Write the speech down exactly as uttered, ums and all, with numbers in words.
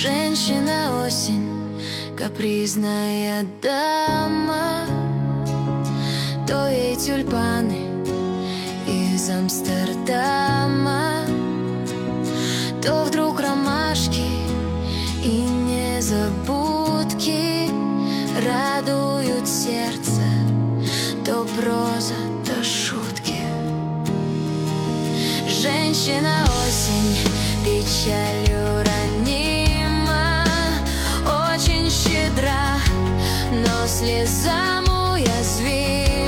Женщина-осень, капризная дама, то ей тюльпаны из Амстердама, то вдруг ромашки и незабудки радуют сердце, то проза, то шутки. Женщина-осень печалью ранима, очень щедра, но слезам уязвима.